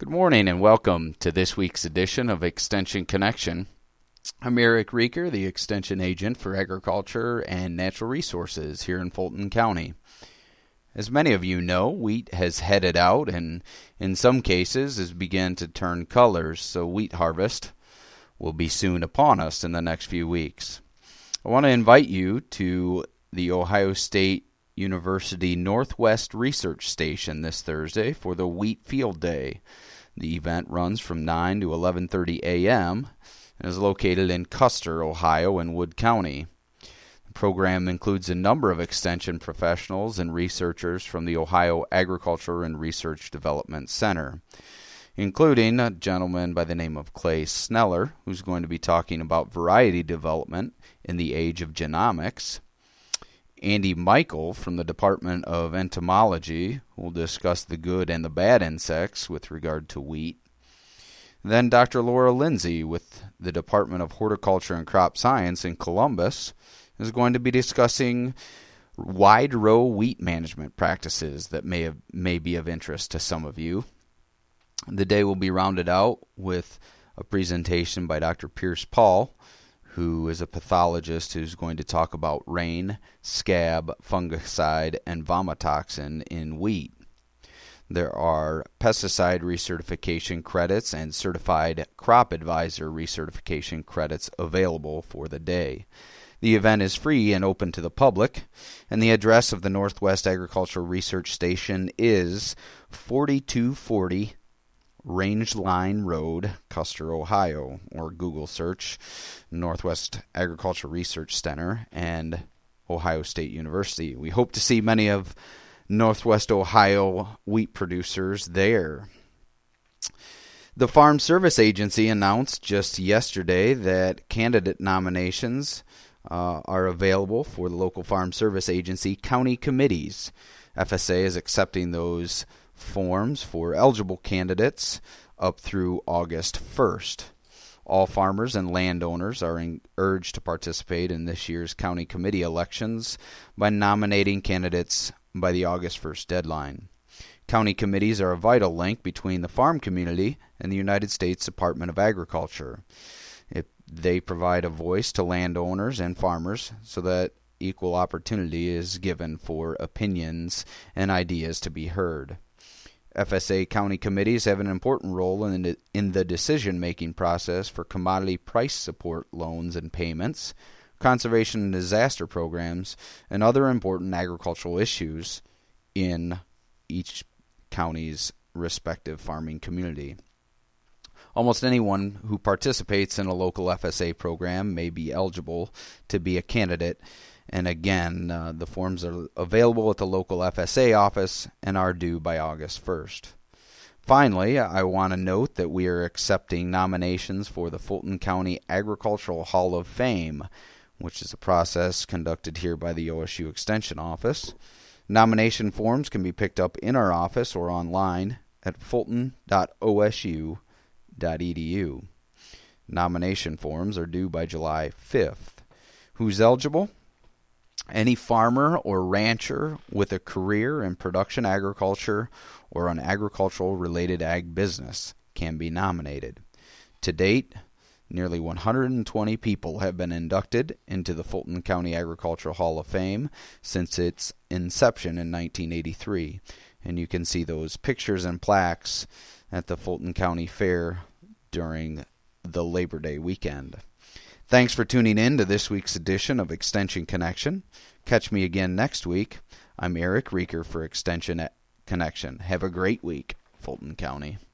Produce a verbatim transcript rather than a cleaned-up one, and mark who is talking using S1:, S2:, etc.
S1: Good morning and welcome to this week's edition of Extension Connection. I'm Eric Rieker, the Extension Agent for Agriculture and Natural Resources here in Fulton County. As many of you know, wheat has headed out and in some cases has begun to turn colors, so wheat harvest will be soon upon us in the next few weeks. I want to invite you to the Ohio State University Northwest Research Station this Thursday for the Wheat Field Day. The event runs from nine to eleven thirty a.m. and is located in Custer, Ohio, in Wood County. The program includes a number of extension professionals and researchers from the Ohio Agriculture and Research Development Center, including a gentleman by the name of Clay Sneller, who's going to be talking about variety development in the age of genomics. Andy Michael from the Department of Entomology will discuss the good and the bad insects with regard to wheat. Then Doctor Laura Lindsay with the Department of Horticulture and Crop Science in Columbus is going to be discussing wide row wheat management practices that may have, may be of interest to some of you. The day will be rounded out with a presentation by Doctor Pierce Paul, who is a pathologist who's going to talk about rain, scab, fungicide, and vomitoxin in wheat. There are pesticide recertification credits and certified crop advisor recertification credits available for the day. The event is free and open to the public, and the address of the Northwest Agricultural Research Station is forty-two forty Rangeline Road, Custer, Ohio, or Google search Northwest Agricultural Research Center and Ohio State University. We hope to see many of Northwest Ohio wheat producers there. The Farm Service Agency announced just yesterday that candidate nominations uh, are available for the local Farm Service Agency county committees. F S A is accepting those forms for eligible candidates up through August first. All farmers and landowners are in, urged to participate in this year's county committee elections by nominating candidates by the August first deadline. County committees are a vital link between the farm community and the United States Department of Agriculture. It, they provide a voice to landowners and farmers so that equal opportunity is given for opinions and ideas to be heard. F S A county committees have an important role in the, in the decision-making process for commodity price support loans and payments, conservation and disaster programs, and other important agricultural issues in each county's respective farming community. Almost anyone who participates in a local F S A program may be eligible to be a candidate. And again, uh, the forms are available at the local F S A office and are due by August first. Finally, I want to note that we are accepting nominations for the Fulton County Agricultural Hall of Fame, which is a process conducted here by the O S U Extension Office. Nomination forms can be picked up in our office or online at fulton dot o s u dot e d u. Nomination forms are due by July fifth. Who's eligible? Any farmer or rancher with a career in production agriculture or an agricultural-related ag business can be nominated. To date, nearly one hundred twenty people have been inducted into the Fulton County Agricultural Hall of Fame since its inception in nineteen eighty-three, and you can see those pictures and plaques at the Fulton County Fair during the Labor Day weekend. Thanks for tuning in to this week's edition of Extension Connection. Catch me again next week. I'm Eric Rieker for Extension Connection. Have a great week, Fulton County.